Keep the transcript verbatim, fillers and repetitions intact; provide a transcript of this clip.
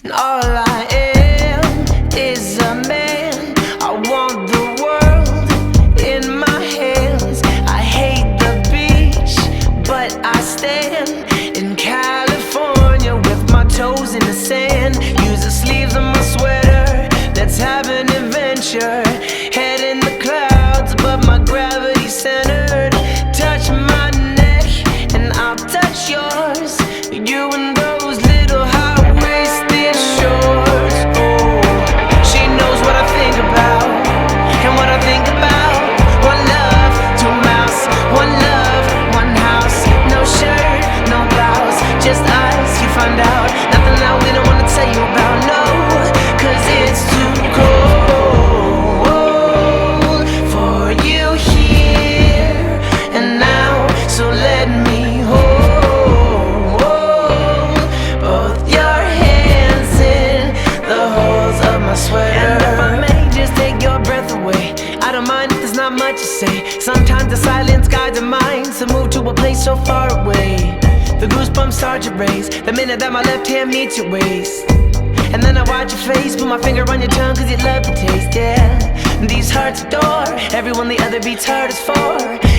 All I am is a man. I want the world in my hands. I hate the beach, but I stand in California with my toes in the sand. Use the sleeves of my sweater, let's have an adventure. Head in the clouds, but my gravity centered. Touch my neck and I'll touch yours. You and those little high-waisted shorts. Oh, she knows what I think about and what I think about. One love, two mouths. One love, one house. No shirt, no blouse, just us. You find out nothing that we don't wanna tell you about. No, 'cause it's too cold for you here and now. So let me hold both your hands in the holes of my sweater. And if I may just take your breath away, I don't mind if there's not much to say. Sometimes the silence guides our minds to move to a place so far away. The goosebumps start to raise the minute that my left hand meets your waist. And then I watch your face, put my finger on your tongue 'cause you love the taste, yeah. These hearts adore everyone the other beats hardest for.